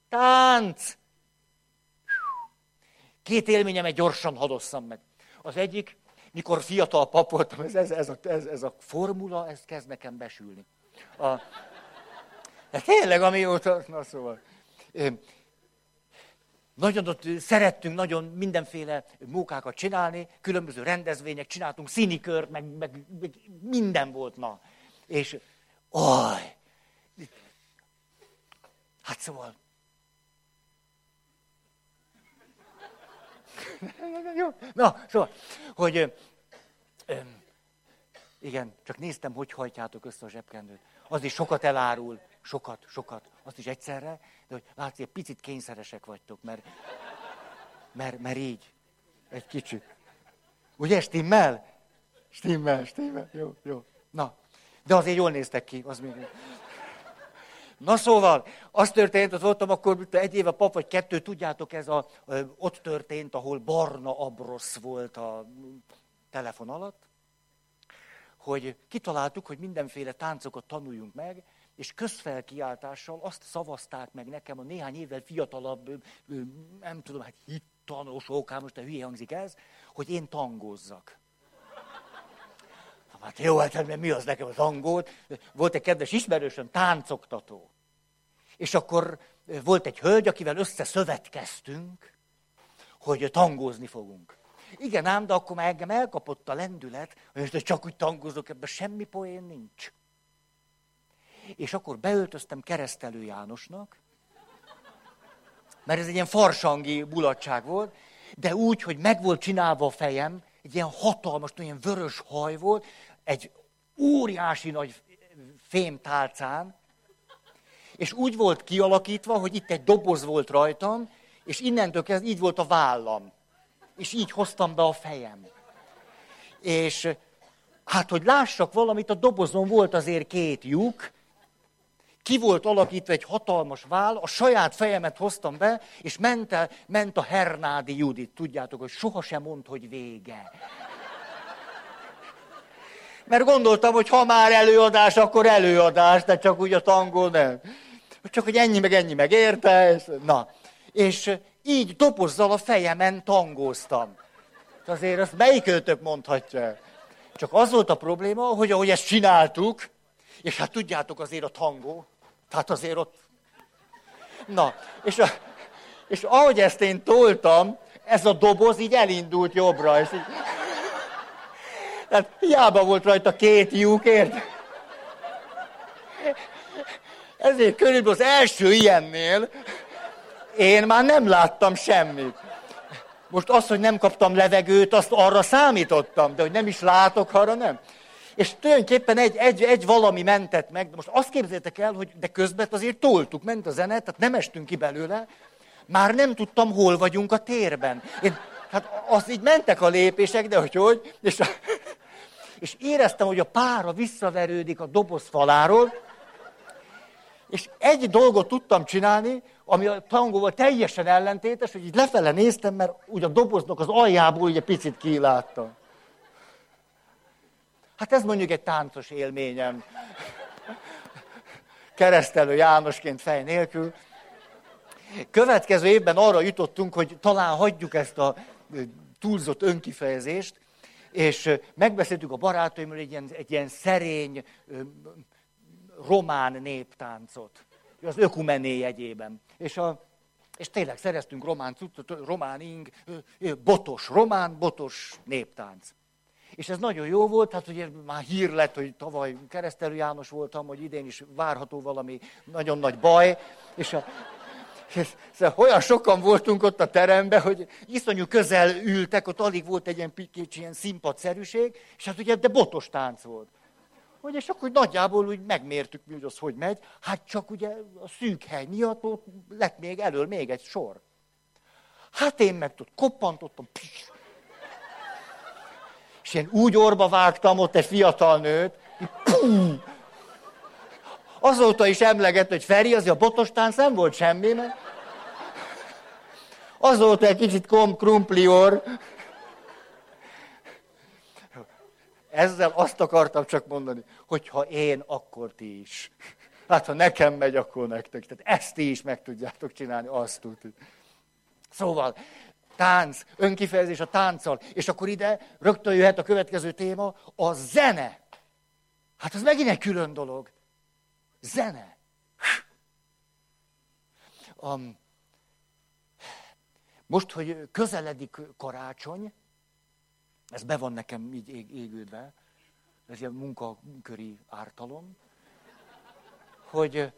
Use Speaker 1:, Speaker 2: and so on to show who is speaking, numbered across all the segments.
Speaker 1: Tánc! 2 élményemet gyorsan hadosszam meg. Az egyik, mikor fiatal pap voltam, ez a formula, ez kezd nekem besülni. De tényleg, amióta, na szóval. Nagyon ott szerettünk nagyon mindenféle mókákat csinálni, különböző rendezvények, csináltunk színikört, meg minden volt, na. És, hát szóval. Na, szóval, hogy igen, csak néztem, hogy hajtjátok össze a zsebkendőt. Az is sokat elárul, sokat, azt is egyszerre, de hogy látszik, egy picit kényszeresek vagytok, mert így, egy kicsit. Ugye, stimmel? Stimmel, jó. Na, de azért jól néztek ki, az még... Na szóval, az történt, ott voltam akkor 1 éve pap, vagy 2, tudjátok, ott történt, ahol barna abrosz volt a telefon alatt, hogy kitaláltuk, hogy mindenféle táncokat tanuljunk meg, és közfelkiáltással azt szavazták meg nekem a néhány évvel fiatalabb, nem tudom, hát hittanosok, most a hülye hangzik ez, hogy én tangozzak. Hát jó, hát mi az nekem a tangót? Volt egy kedves ismerősöm, táncoktató. És akkor volt egy hölgy, akivel összeszövetkeztünk, hogy tangózni fogunk. Igen ám, de akkor már engem elkapott a lendület, hogy csak úgy tangozok, ebben semmi poén nincs. És akkor beöltöztem Keresztelő Jánosnak, mert ez egy ilyen farsangi mulatság volt, de úgy, hogy meg volt csinálva a fejem, egy ilyen hatalmas, olyan vörös haj volt, egy óriási nagy fémtálcán, és úgy volt kialakítva, hogy itt egy doboz volt rajtam, és innentől kezdve így volt a vállam. És így hoztam be a fejem. És hát, hogy lássak valamit, a dobozon volt azért 2 lyuk, ki volt alakítva egy hatalmas váll, a saját fejemet hoztam be, és ment a Hernádi Judit. Tudjátok, hogy sohasem mondd, hogy vége. Mert gondoltam, hogy ha már előadás, akkor előadás, de csak úgy a tangó nem. Csak, hogy ennyi meg érte. Na, és így dobozzal a fejemen tangóztam. Azért azt melyikőtök mondhatja? Csak az volt a probléma, hogy ahogy ezt csináltuk, és hát tudjátok azért a tangó, tehát azért ott... Na, és ahogy ezt én toltam, ez a doboz így elindult jobbra, és így... Tehát hiába volt rajta 2 lyuk, érted? Ezért körülbelül az első ilyennél én már nem láttam semmit. Most az, hogy nem kaptam levegőt, azt arra számítottam, de hogy nem is látok, arra nem. És tulajdonképpen egy valami mentett meg, de most azt képzeljétek el, hogy de közben azért toltuk, ment a zene, tehát nem estünk ki belőle, már nem tudtam, hol vagyunk a térben. Hát az így mentek a lépések, de hogy és éreztem, hogy a pára visszaverődik a doboz faláról, és egy dolgot tudtam csinálni, ami a tangóval teljesen ellentétes, hogy így lefele néztem, mert úgy a doboznak az aljából ugye picit kiláttam. Hát ez mondjuk egy táncos élményem. Keresztelő Jánosként fej nélkül. Következő évben arra jutottunk, hogy talán hagyjuk ezt a túlzott önkifejezést, és megbeszéltük a barátaimmal egy ilyen szerény, román néptáncot. Az ökumené jegyében. És tényleg szereztünk román cuccot, román ing, botos néptánc. És ez nagyon jó volt, hát ugye már hír lett, hogy tavaly Keresztelő János voltam, hogy idén is várható valami nagyon nagy baj. És szóval olyan sokan voltunk ott a teremben, hogy iszonyú közel ültek, ott alig volt egy ilyen kicsi ilyen színpadszerűség, és hát ugye, de botos tánc volt. Hogy és akkor nagyjából úgy megmértük, hogy az hogy megy. Hát csak ugye a szűk hely miatt ott lett még elől még egy sor. Hát én meg koppantottam. És én úgy orba vágtam ott egy fiatal nőt. Azóta is emlegett, hogy Feri, azért a botos tánc nem volt semmi, mert azóta egy kicsit krumplior. Ezzel azt akartam csak mondani, hogy ha én, akkor ti is. Hát, ha nekem megy, akkor nektek. Tehát ezt ti is meg tudjátok csinálni, azt tudjuk. Szóval, tánc, önkifejezés a tánccal. És akkor ide rögtön jöhet a következő téma, a zene. Hát az megint egy külön dolog. Zene. Most, hogy közeledik karácsony, ez be van nekem így égődve, ez ilyen munkaköri ártalom, hogy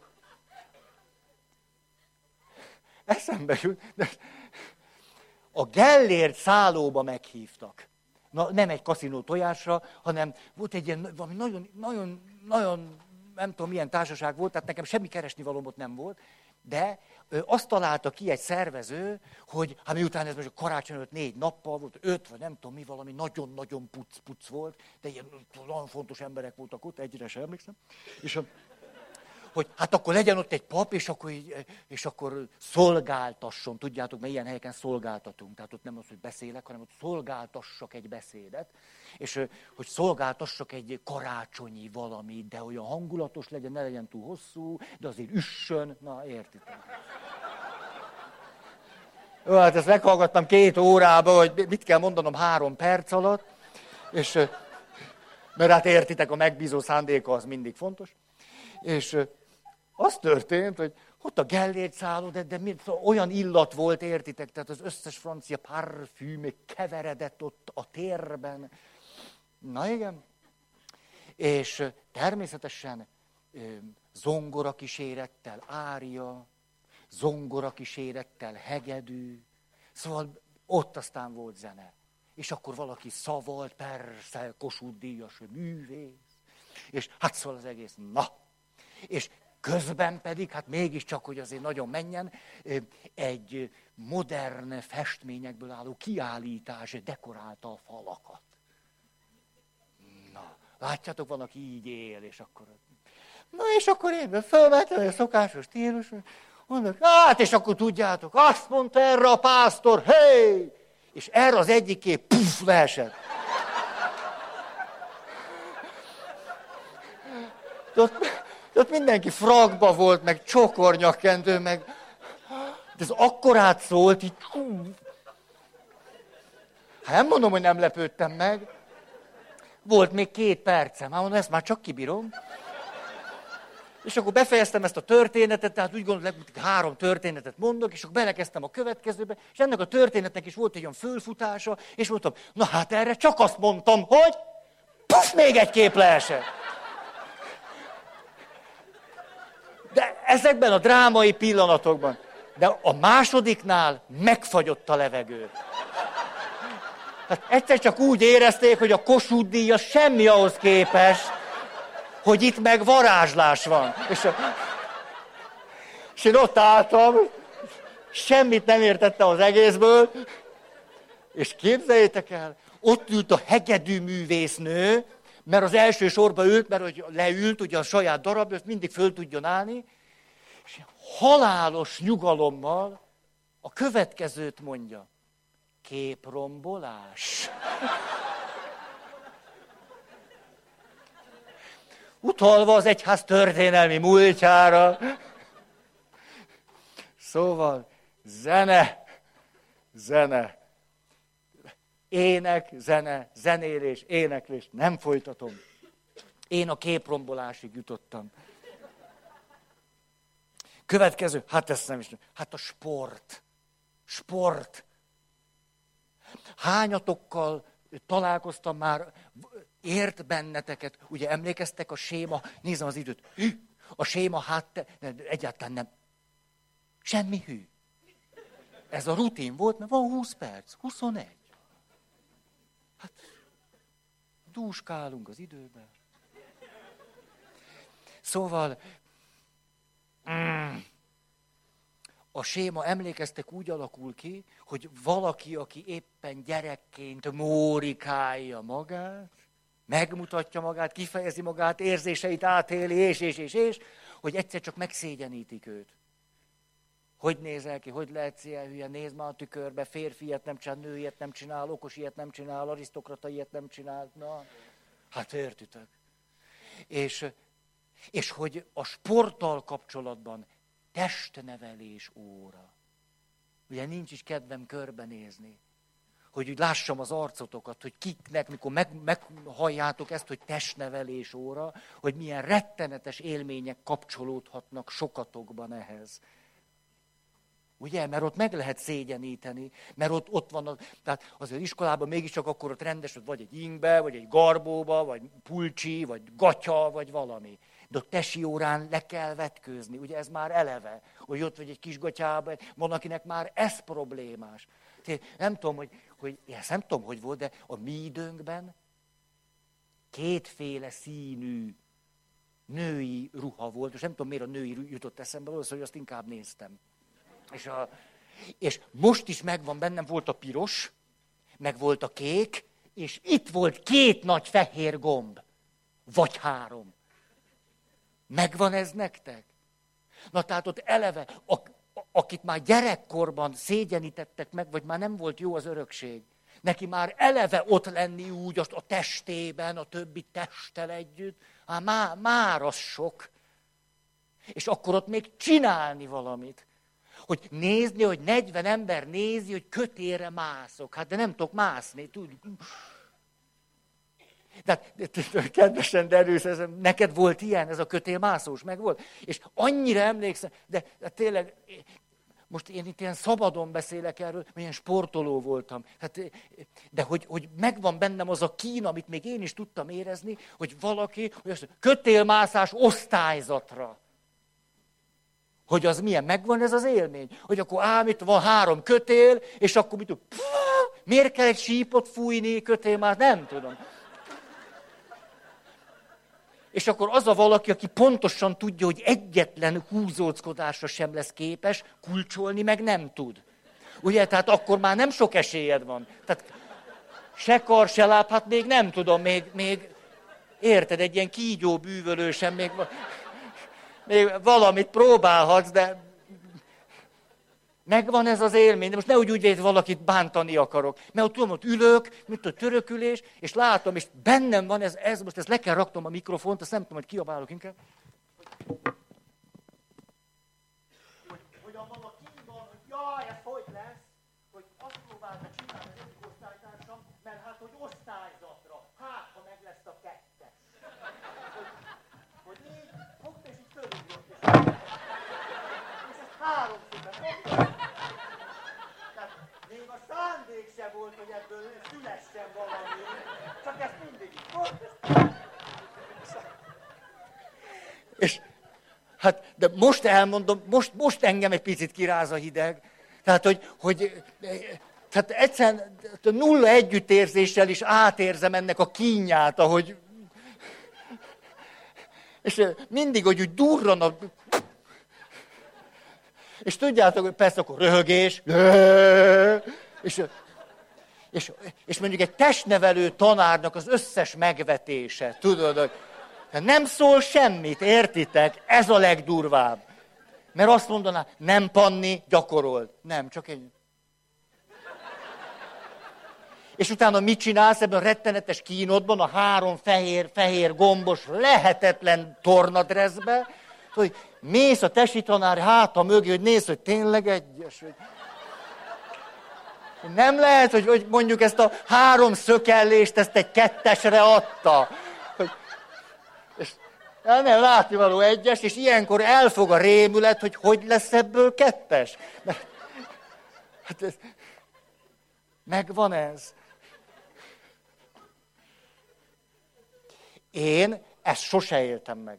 Speaker 1: eszembe jut, a Gellért szállóba meghívtak. Na, nem egy kaszinó tojásra, hanem volt egy ilyen valami nagyon, nem tudom milyen társaság volt, tehát nekem semmi keresnivalóm ott nem volt, de azt találta ki egy szervező, hogy hát miután ez most a karácsony előtt 4 nappal volt, 5 vagy nem tudom mi, valami nagyon-nagyon puc volt, de ilyen nagyon fontos emberek voltak ott, egyre sem emlékszem, és hogy hát akkor legyen ott egy pap, és akkor szolgáltasson, tudjátok, mert ilyen helyeken szolgáltatunk, tehát ott nem az, hogy beszélek, hanem ott szolgáltassak egy beszédet, és hogy szolgáltassak egy karácsonyi valamit, de olyan hangulatos legyen, ne legyen túl hosszú, de azért üssön, na értitek. Jó, hát ezt meghallgattam 2 órába, hogy mit kell mondanom 3 perc alatt, és mert hát értitek, a megbízó szándéka az mindig fontos, és az történt, hogy ott a Gellért szálló, de olyan illat volt, értitek, tehát az összes francia parfüm keveredett ott a térben. Na igen. És természetesen zongora kísérettel ária, zongora kísérettel hegedű, szóval ott aztán volt zene. És akkor valaki szavalt, persze, Kossuth Díjas művész, és hát szól az egész, na, és közben pedig, hát mégiscsak, hogy azért nagyon menjen, egy modern festményekből álló kiállítás dekorálta a falakat. Na, látjátok, van, aki így él, és akkor... Na, és akkor én fölvettem a szokásos stílus, mondok, hát, és akkor tudjátok, azt mondta erre a pásztor, hey! És erre az egyiké, puff, leesett. Ott mindenki frakba volt, meg csokornyakkendő, meg... De ez akkorát szólt, így... Hát nem mondom, hogy nem lepődtem meg. Volt még 2 percem, hát mondom, ezt már csak kibírom. És akkor befejeztem ezt a történetet, tehát úgy gondolom, hogy 3 történetet mondok, és akkor belekezdtem a következőbe, és ennek a történetnek is volt egy olyan fölfutása, és mondtam, na hát erre csak azt mondtam, hogy... Puff, még egy kép leesett. De ezekben a drámai pillanatokban. De a másodiknál megfagyott a levegő. Hát egyszer csak úgy érezték, hogy a Kossuth Díja semmi ahhoz képest, hogy itt meg varázslás van. És én ott álltam, semmit nem értettem az egészből, és képzeljétek el, ott ült a hegedűművésznő, mert az első sorba ült, mert hogy leült, ugye a saját darabja, ezt mindig föl tudjon állni, és halálos nyugalommal a következőt mondja. Képrombolás. Utalva az egyház történelmi múltjára. Szóval zene. Ének, zene, zenélés, éneklés. Nem folytatom. Én a képrombolásig jutottam. Következő, hát ezt nem is. Hát a sport. Sport. Hányatokkal találkoztam már, ért benneteket, ugye emlékeztek a séma, nézem az időt, a séma egyáltalán nem. Semmi hű. Ez a rutin volt, mert van 20 perc, 21. Hát, dúskálunk az időben. Szóval, a séma, emlékeztek, úgy alakul ki, hogy valaki, aki éppen gyerekként mórikálja magát, megmutatja magát, kifejezi magát, érzéseit átéli, és, hogy egyszer csak megszégyenítik őt. Hogy nézel ki, hogy lehetsz ilyen hülye, nézd már a tükörbe, férfi ilyet nem csinál, nő ilyet nem csinál, okos ilyet nem csinál, arisztokrata ilyet nem csinál. Na, hát értitek. És hogy a sporttal kapcsolatban testnevelés óra. Ugye nincs is kedvem körbenézni, hogy úgy lássam az arcotokat, hogy kiknek, mikor meghalljátok ezt, hogy testnevelés óra, hogy milyen rettenetes élmények kapcsolódhatnak sokatokban ehhez. Ugye? Mert ott meg lehet szégyeníteni, mert ott van, tehát az iskolában mégiscsak akkor ott rendes, vagy egy ingbe, vagy egy garbóba, vagy pulcsi, vagy gatya, vagy valami. De a tesi órán le kell vetkőzni, ugye ez már eleve, hogy ott vagy egy kis gatyában, van, akinek már ez problémás. Nem tudom, nem tudom, hogy volt, de a mi időnkben kétféle színű női ruha volt, és nem tudom, miért a női jutott eszembe, valószínűleg, hogy azt inkább néztem. És most is megvan, bennem volt a piros, meg volt a kék, és itt volt 2 nagy fehér gomb, vagy 3. Megvan ez nektek? Na tehát ott eleve, akit már gyerekkorban szégyenítettek meg, vagy már nem volt jó az örökség, neki már eleve ott lenni úgy a testében, a többi testtel együtt, már az sok. És akkor ott még csinálni valamit. Hogy nézni, hogy 40 ember nézi, hogy kötélre mászok. Hát de nem tudok mászni. De kedvesen derűszem, neked volt ilyen, ez a kötélmászós, meg volt? És annyira emlékszem, de tényleg, most én itt ilyen szabadon beszélek erről, mert ilyen sportoló voltam. De hogy megvan bennem az a kín, amit még én is tudtam érezni, hogy valaki, hogy azt mondja, kötélmászás osztályzatra. Hogy az milyen, megvan ez az élmény? Hogy akkor itt van 3 kötél, és akkor miért kell egy sípot fújni kötélmászás? Nem tudom. És akkor az a valaki, aki pontosan tudja, hogy egyetlen húzóckodásra sem lesz képes, kulcsolni meg nem tud. Ugye, tehát akkor már nem sok esélyed van. Tehát se kar, se láb, hát még nem tudom, még érted, egy ilyen kígyó bűvölő sem, még valamit próbálhatsz, de megvan ez az élmény, de most ne úgy hogy valakit bántani akarok. Mert ott tudom, ott ülök, mint a törökülés, és látom, és bennem van ez most ezt le kell raknom a mikrofont, azt nem tudom, hogy kiabálok inkább. Hogy abban a kínban, hogy jaj, ez hogy lesz, hogy azt próbálta csinálni az egyik osztálytársam, mert hát, hogy osztályzatra, hát, ha meg lesz a 2. Hogy így, fogta és így fölüljött, és ez 3-szor fogta. Még a szándék se volt, hogy ebből szülessen valami, csak ezt mindig És hát, de most elmondom, most engem egy picit kiráz a hideg. Tehát, tehát egyszerűen nulla együttérzéssel is átérzem ennek a kínját, ahogy... És mindig, hogy úgy durran a... És tudjátok, hogy persze akkor röhögés, és mondjuk egy testnevelő tanárnak az összes megvetése, tudod, hogy nem szól semmit, értitek? Ez a legdurvább. Mert azt mondaná, nem Panni, gyakorold. Nem, csak egy... És utána mit csinálsz ebben a rettenetes kínodban, a 3 fehér gombos, lehetetlen tornadreszbe, hogy mész a tesi tanár háta mögé, hogy nézd, hogy tényleg egyes. Hogy... Nem lehet, hogy mondjuk ezt a 3 szökellést, ezt egy 2-esre adta. És nem látnivaló 1-es, és ilyenkor elfog a rémület, hogy lesz ebből 2-es. Hát ez... Megvan ez. Én ezt sose éltem meg.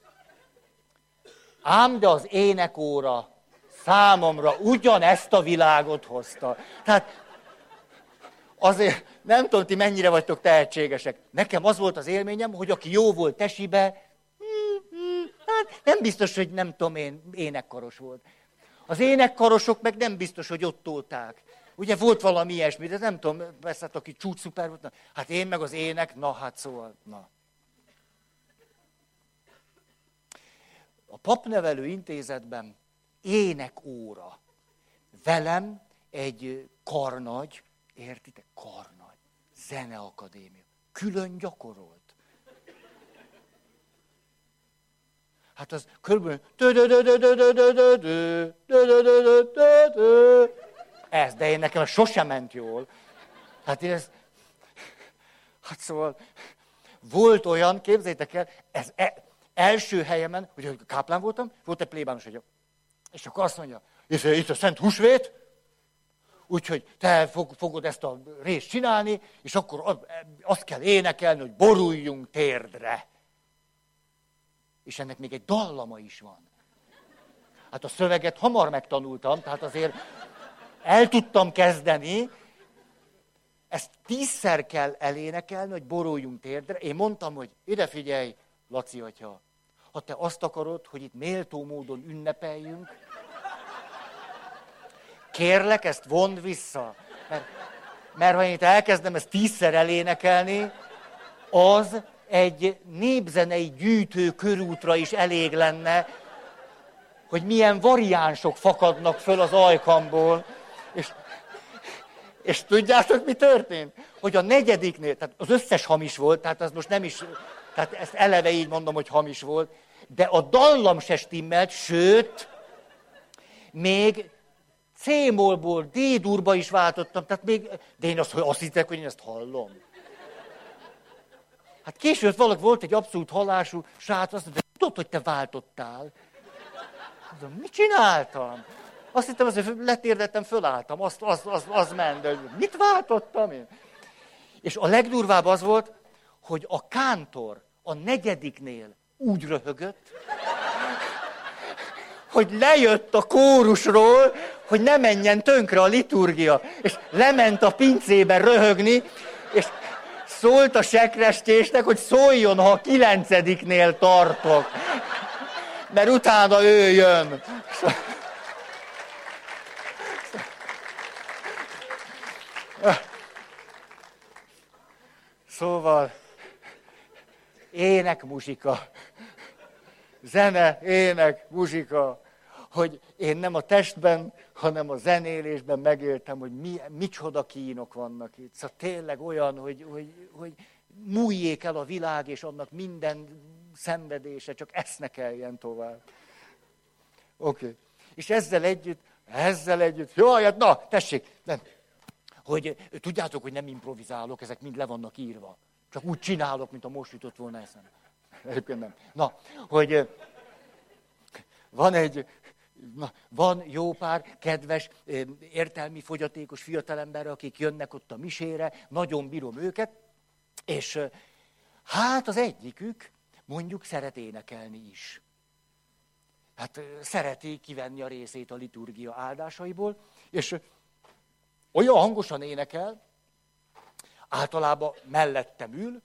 Speaker 1: Ám de az énekóra számomra ugyanezt a világot hozta. Tehát azért nem tudom, ti mennyire vagytok tehetségesek. Nekem az volt az élményem, hogy aki jó volt tesibe, hát nem biztos, hogy nem tudom én, énekkaros volt. Az énekkarosok meg nem biztos, hogy ott tolták. Ugye volt valami ilyesmi, de nem tudom, persze, hát, aki csúcsszuper volt, hát én meg az ének, na hát szóval, na. A papnevelő intézetben énekóra. Velem egy karnagy, értitek? Karnagy, zeneakadémia. Külön gyakorolt. Hát az körülbelül... Ez, de én nekem sosem ment jól. Hát én ez... Hát szóval... Volt olyan, képzeljétek el, ez első helyemen, hogy káplán voltam, volt egy plébános egyik. És akkor azt mondja, itt a Szent Húsvét, úgyhogy te fogod ezt a részt csinálni, és akkor azt kell énekelni, hogy boruljunk térdre. És ennek még egy dallama is van. Hát a szöveget hamar megtanultam, tehát azért el tudtam kezdeni. Ezt 10-szer kell elénekelni, hogy boruljunk térdre. Én mondtam, hogy ide figyelj, Laci atya, ha te azt akarod, hogy itt méltó módon ünnepeljünk, kérlek, ezt vond vissza. Mert ha én itt elkezdem ezt 10-szer elénekelni, az egy népzenei gyűjtő körútra is elég lenne, hogy milyen variánsok fakadnak föl az ajkamból. És tudjátok, mi történt? Hogy a negyediknél, tehát az összes hamis volt, tehát az most nem is, tehát ezt eleve így mondom, hogy hamis volt, de a dallam se stimmelt, sőt, még C-mollból D-durba is váltottam, tehát még, de én azt hittek, hogy én ezt hallom. Hát később valaki volt egy abszolút hallású srác, azt mondta, tudod, hogy te váltottál? Mondom, mit csináltam? Azt hittem, azért letérdettem, fölálltam, az ment, de mit váltottam én? És a legdurvább az volt, hogy a kántor a negyediknél úgy röhögött, hogy lejött a kórusról, hogy ne menjen tönkre a liturgia. És lement a pincébe röhögni, és szólt a sekrestésnek, hogy szóljon, ha a 9-nél tartok. Mert utána ő jön. Szóval, ének, muzsika. Zene, ének, muzsika. Hogy én nem a testben, hanem a zenélésben megéltem, hogy micsoda kínok vannak itt. Szóval tényleg olyan, hogy múljék el a világ, és annak minden szenvedése, csak esznekeljen tovább. Oké. És ezzel együtt, jaj, hát na, tessék, nem. Hogy tudjátok, hogy nem improvizálok, ezek mind le vannak írva. Csak úgy csinálok, mint a most jutott volna eszembe. Egyébként nem. Na, hogy van jó pár kedves, értelmi fogyatékos fiatalember, akik jönnek ott a misére, nagyon bírom őket, és hát az egyikük mondjuk szeret énekelni is. Hát szereti kivenni a részét a liturgia áldásaiból, és olyan hangosan énekel, általában mellettem ül,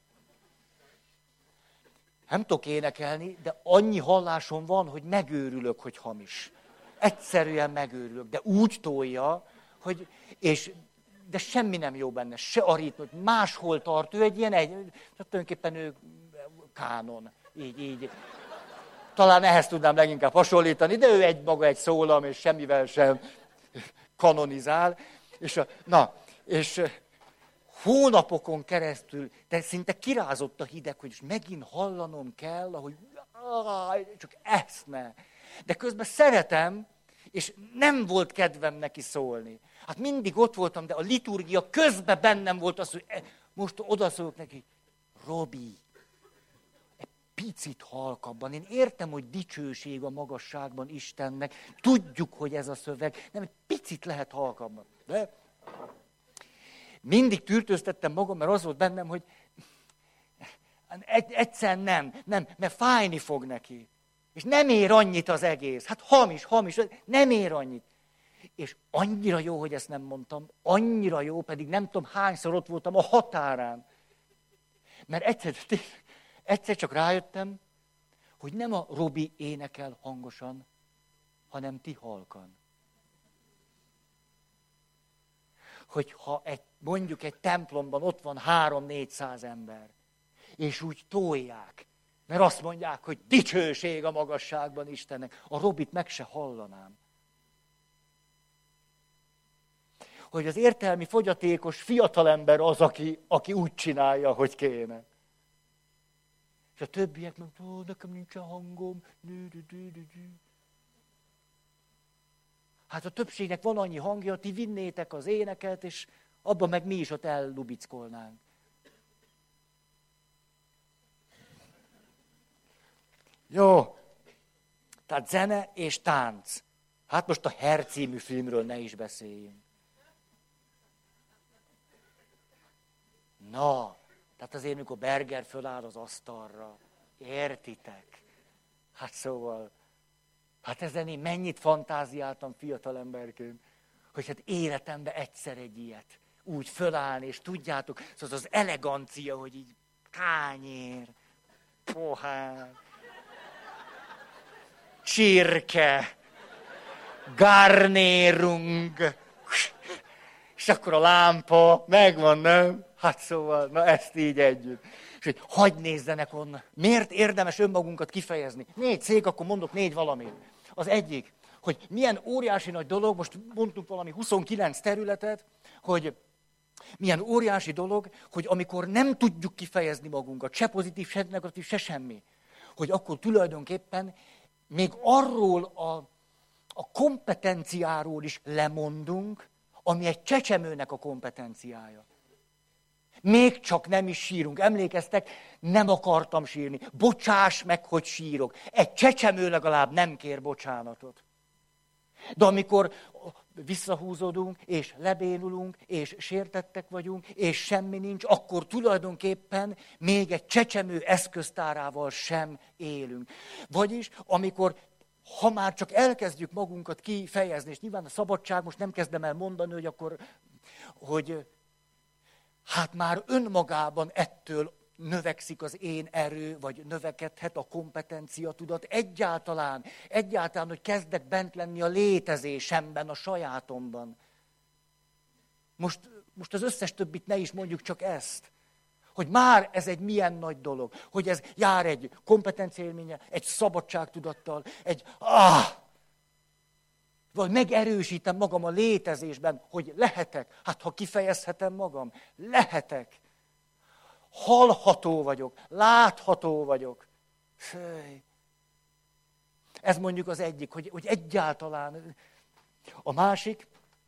Speaker 1: nem tudok énekelni, de annyi hallásom van, hogy megőrülök, hogy hamis. Egyszerűen megőrülök, de úgy tolja, hogy, de semmi nem jó benne, se a ritmus, máshol tart, ő egy ilyen, tulajdonképpen ő kánon, így. Talán ehhez tudnám leginkább hasonlítani, de ő maga egy szólam, és semmivel sem kanonizál. És hónapokon keresztül, de szinte kirázott a hideg, hogy megint hallanom kell, ahogy csak ezt ne. De közben szeretem, és nem volt kedvem neki szólni. Hát mindig ott voltam, de a liturgia közben bennem volt az, hogy most odaszólok neki, Robi, egy picit halkabban. Én értem, hogy dicsőség a magasságban Istennek, tudjuk, hogy ez a szöveg, nem, egy picit lehet halkabban. De mindig tűrtőztettem magam, mert az volt bennem, hogy egyszerűen nem, mert fájni fog neki. És nem ér annyit az egész. Hát hamis, nem ér annyit. És annyira jó, hogy ezt nem mondtam, annyira jó, pedig nem tudom hányszor ott voltam a határán. Mert egyszer csak rájöttem, hogy nem a Robi énekel hangosan, hanem ti halkan. Hogyha mondjuk egy templomban ott van 300-400 ember, és úgy tolják, mert azt mondják, hogy dicsőség a magasságban Istennek, a Robit meg se hallanám. Hogy az értelmi fogyatékos fiatalember az, aki úgy csinálja, hogy kéne. És a többiek meg, nekem nincsen hangom. Hát a többségnek van annyi hangja, ti vinnétek az éneket, és abban meg mi is ott ellubickolnánk. Jó, tehát zene és tánc. Hát most a Her című filmről ne is beszéljünk. Na, tehát azért, mikor Berger föláll az asztalra, értitek? Hát szóval, hát ezen én mennyit fantáziáltam fiatalemberként, hogy hát életemben egyszer egy ilyet úgy fölállni, és tudjátok, szóval az elegancia, hogy így tányér, pohár, csirke, garnérung, és akkor a lámpa, megvan, nem? Hát szóval, na ezt így együtt. És hogy hadd nézzenek onnan. Miért érdemes önmagunkat kifejezni? 4 szék, akkor mondok 4 valamit. Az egyik, hogy milyen óriási nagy dolog, most mondtunk valami 29 területet, hogy milyen óriási dolog, hogy amikor nem tudjuk kifejezni magunkat, se pozitív, se negatív, se semmi, hogy akkor tulajdonképpen még arról a kompetenciáról is lemondunk, ami egy csecsemőnek a kompetenciája. Még csak nem is sírunk. Emlékeztek, nem akartam sírni. Bocsáss meg, hogy sírok. Egy csecsemő legalább nem kér bocsánatot. De amikor visszahúzódunk, és lebénulunk, és sértettek vagyunk, és semmi nincs, akkor tulajdonképpen még egy csecsemő eszköztárával sem élünk. Vagyis, amikor ha már csak elkezdjük magunkat kifejezni, és nyilván a szabadság, most nem kezdem el mondani, hogy akkor, hogy hát már önmagában ettől növekszik az én erő, vagy növekedhet a kompetencia tudat. Egyáltalán, hogy kezdek bent lenni a létezésemben, a sajátomban. Most az összes többit ne is mondjuk, csak ezt. Hogy már ez egy milyen nagy dolog. Hogy ez jár egy kompetenciaélménye, egy szabadságtudattal, vagy megerősítem magam a létezésben, hogy lehetek. Hát ha kifejezhetem magam, lehetek. Hallható vagyok, látható vagyok. Ez mondjuk az egyik, hogy egyáltalán. A másik,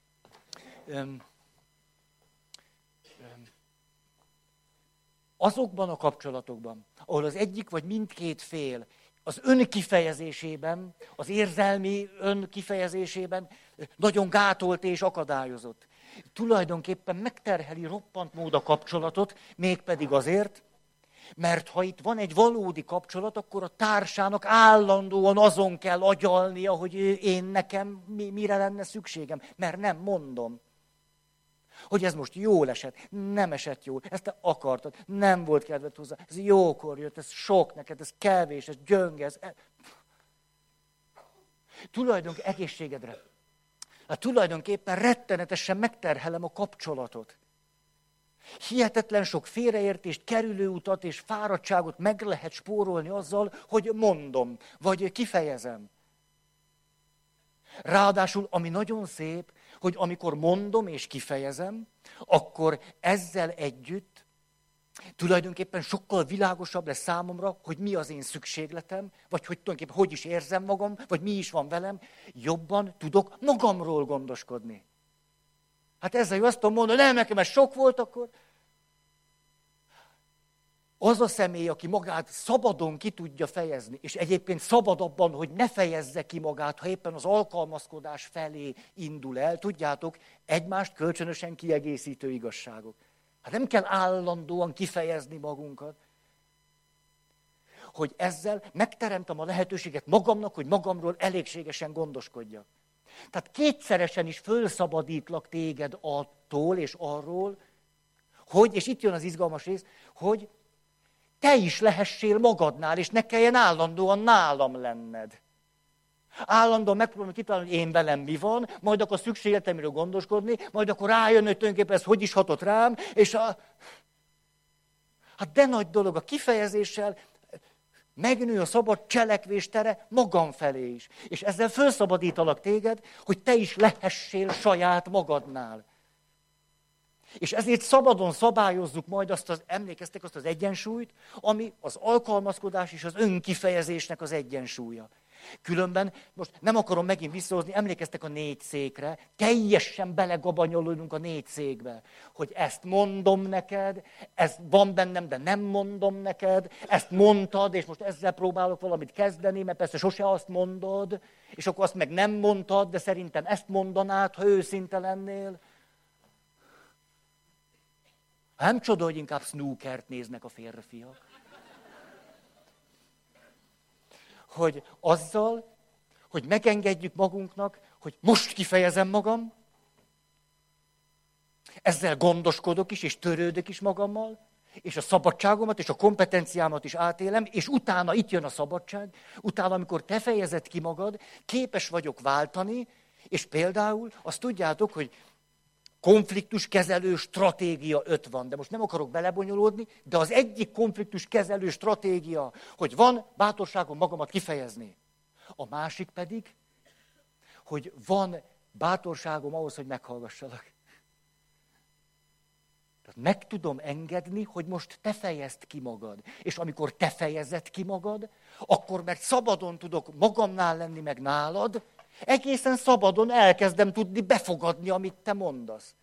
Speaker 1: azokban a kapcsolatokban, ahol az egyik vagy mindkét fél az önkifejezésében, az érzelmi önkifejezésében nagyon gátolt és akadályozott. Tulajdonképpen megterheli roppant mód a kapcsolatot, mégpedig azért, mert ha itt van egy valódi kapcsolat, akkor a társának állandóan azon kell agyalnia, hogy én nekem mire lenne szükségem, mert nem mondom. Hogy ez most jól esett, nem esett jól, ezt te akartad, nem volt kedved hozzá, ez jókor jött, ez sok neked, ez kevés, ez gyönge, ez... Egészségedre. Hát tulajdonképpen rettenetesen megterhelem a kapcsolatot. Hihetetlen sok félreértést, kerülőutat és fáradtságot meg lehet spórolni azzal, hogy mondom, vagy kifejezem. Ráadásul, ami nagyon szép, hogy amikor mondom és kifejezem, akkor ezzel együtt tulajdonképpen sokkal világosabb lesz számomra, hogy mi az én szükségletem, vagy hogy tulajdonképpen hogy is érzem magam, vagy mi is van velem, jobban tudok magamról gondoskodni. Hát ezzel jó, azt tudom mondani, nem, nekem ez sok volt, akkor... Az a személy, aki magát szabadon ki tudja fejezni, és egyébként szabad abban, hogy ne fejezze ki magát, ha éppen az alkalmazkodás felé indul el, tudjátok, egymást kölcsönösen kiegészítő igazságok. Hát nem kell állandóan kifejezni magunkat, hogy ezzel megteremtem a lehetőséget magamnak, hogy magamról elégségesen gondoskodjak. Tehát kétszeresen is fölszabadítlak téged attól és arról, hogy, és itt jön az izgalmas rész, hogy te is lehessél magadnál, és ne kelljen állandóan nálam lenned. Állandóan megpróbálom kitalálni, hogy én velem mi van, majd akkor szükségletemről gondoskodni, majd akkor rájön, hogy tulajdonképpen ez hogy is hatott rám, és hát de nagy dolog a kifejezéssel, megnő a szabad cselekvés tere magam felé is. És ezzel felszabadítalak téged, hogy te is lehessél saját magadnál. És ezért szabadon szabályozzuk majd emlékeztek azt az egyensúlyt, ami az alkalmazkodás és az önkifejezésnek az egyensúlya. Különben, most nem akarom megint visszahozni, emlékeztek a 4 székre, teljesen belegabanyolódunk a 4 székbe, hogy ezt mondom neked, ez van bennem, de nem mondom neked, ezt mondtad, és most ezzel próbálok valamit kezdeni, mert persze sose azt mondod, és akkor azt meg nem mondtad, de szerintem ezt mondanád, ha őszinte lennél. Nem csoda, hogy inkább snookert néznek a férfiak. Hogy azzal, hogy megengedjük magunknak, hogy most kifejezem magam, ezzel gondoskodok is, és törődök is magammal, és a szabadságomat, és a kompetenciámat is átélem, és utána itt jön a szabadság, utána, amikor te fejezed ki magad, képes vagyok váltani, és például azt tudjátok, hogy konfliktuskezelő stratégia 5 van, de most nem akarok belebonyolódni, de az egyik konfliktuskezelő stratégia, hogy van bátorságom magamat kifejezni. A másik pedig, hogy van bátorságom ahhoz, hogy meghallgassalak. Tehát meg tudom engedni, hogy most te fejezd ki magad. És amikor te fejezed ki magad, akkor mert szabadon tudok magamnál lenni, meg nálad, egészen szabadon elkezdem tudni befogadni, amit te mondasz.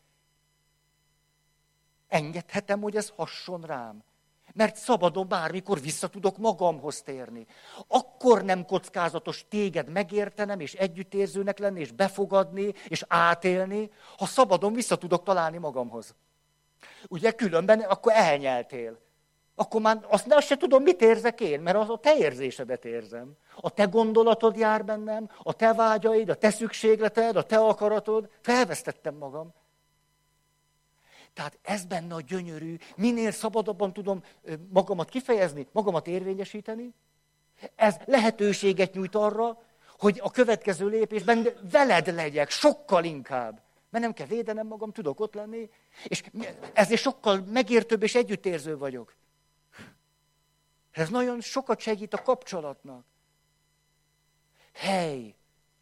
Speaker 1: Engedhetem, hogy ez hasson rám. Mert szabadon bármikor vissza tudok magamhoz térni. Akkor nem kockázatos téged megértenem, és együttérzőnek lenni, és befogadni, és átélni, ha szabadon vissza tudok találni magamhoz. Ugye különben akkor elnyeltél. Akkor már azt se tudom, mit érzek én, mert az a te érzésedet érzem. A te gondolatod jár bennem, a te vágyaid, a te szükségleted, a te akaratod. Felvesztettem magam. Tehát ez benne a gyönyörű, minél szabadabban tudom magamat kifejezni, magamat érvényesíteni. Ez lehetőséget nyújt arra, hogy a következő lépésben veled legyek, sokkal inkább. Mert nem kell védenem magam, tudok ott lenni, és ezért sokkal megértőbb és együttérző vagyok. Ez nagyon sokat segít a kapcsolatnak. Hely!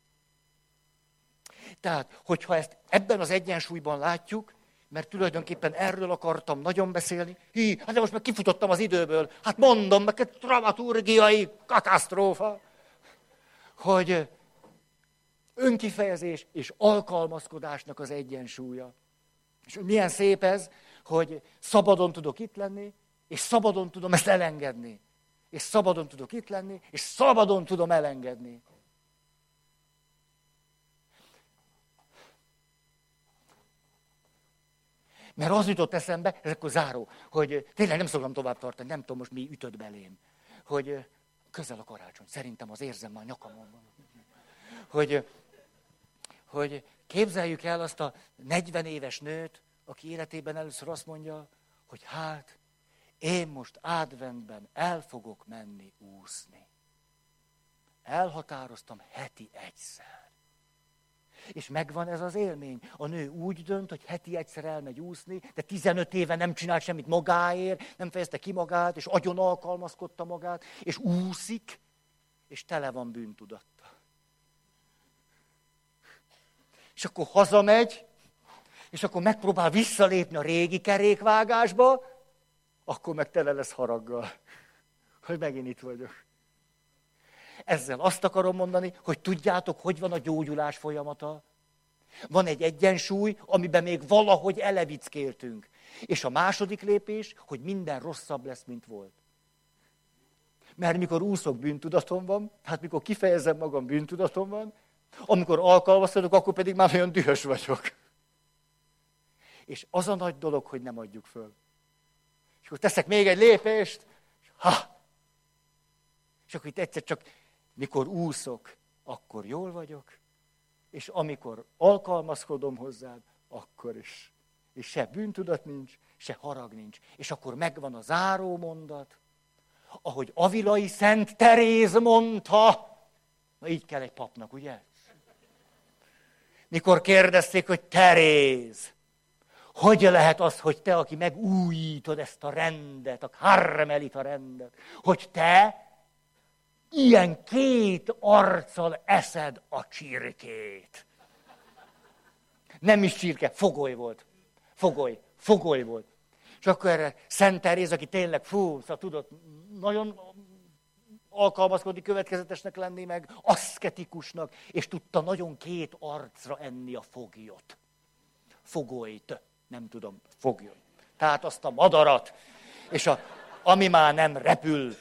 Speaker 1: Tehát, hogyha ezt ebben az egyensúlyban látjuk, mert tulajdonképpen erről akartam nagyon beszélni, hát de most meg kifutottam az időből, hát mondom, meg egy dramaturgiai katasztrófa, hogy önkifejezés és alkalmazkodásnak az egyensúlya. És milyen szép ez, hogy szabadon tudok itt lenni, és szabadon tudom ezt elengedni. És szabadon tudok itt lenni, és szabadon tudom elengedni. Mert az jutott eszembe, ez akkor záró, hogy tényleg nem szoktam tovább tartani, nem tudom most mi ütött belém, hogy közel a karácsony, szerintem az érzem már nyakamon. Hogy képzeljük el azt a 40 éves nőt, aki életében először azt mondja, hogy hát, én most adventben el fogok menni úszni. Elhatároztam heti egyszer. És megvan ez az élmény. A nő úgy dönt, hogy heti egyszer elmegy úszni, de 15 éve nem csinált semmit magáért, nem fejezte ki magát, és agyon alkalmazkodta magát, és úszik, és tele van bűntudattal. És akkor hazamegy, és akkor megpróbál visszalépni a régi kerékvágásba, akkor meg tele lesz haraggal, hogy megint itt vagyok. Ezzel azt akarom mondani, hogy tudjátok, hogy van a gyógyulás folyamata. Van egy egyensúly, amiben még valahogy elevickéltünk. És a második lépés, hogy minden rosszabb lesz, mint volt. Mert mikor úszok, bűntudatom van, hát mikor kifejezem magam, bűntudatom van, amikor alkalmazkodok, akkor pedig már olyan dühös vagyok. És az a nagy dolog, hogy nem adjuk föl. És akkor teszek még egy lépést, és akkor itt egyszer csak, mikor úszok, akkor jól vagyok, és amikor alkalmazkodom hozzád, akkor is. És se bűntudat nincs, se harag nincs. És akkor megvan a záró mondat, ahogy Avilai Szent Teréz mondta, na így kell egy papnak, ugye? Mikor kérdezték, hogy Teréz, hogy lehet az, hogy te, aki megújítod ezt a rendet, a karmelita rendet, hogy te ilyen két arccal eszed a csirkét. Nem is csirke, fogoly volt. Fogoly volt. És akkor erre Szent Teréz, aki tényleg, szóval tudott nagyon alkalmazkodni, következetesnek lenni, meg aszketikusnak, és tudta nagyon két arcra enni a foglyot. Fogolyt, nem tudom, foglyot. Tehát azt a madarat, és ami már nem repül.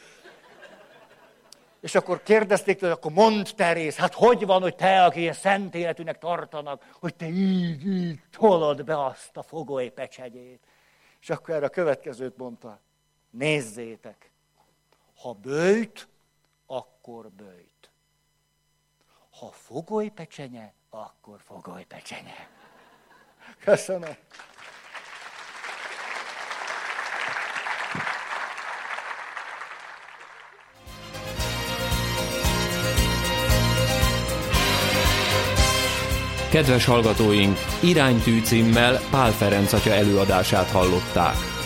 Speaker 1: És akkor kérdezték tőle, akkor mondd, Teréz, hát hogy van, hogy te, aki ilyen szent életűnek tartanak, hogy te így tolod be azt a fogoly pecsegyét. És akkor erre a következőt mondta, nézzétek, ha böjt, akkor böjt. Ha fogolypecsenye, akkor fogolypecsenye. Köszönöm.
Speaker 2: Kedves hallgatóink, Iránytű címmel Pál Ferenc atya előadását hallották.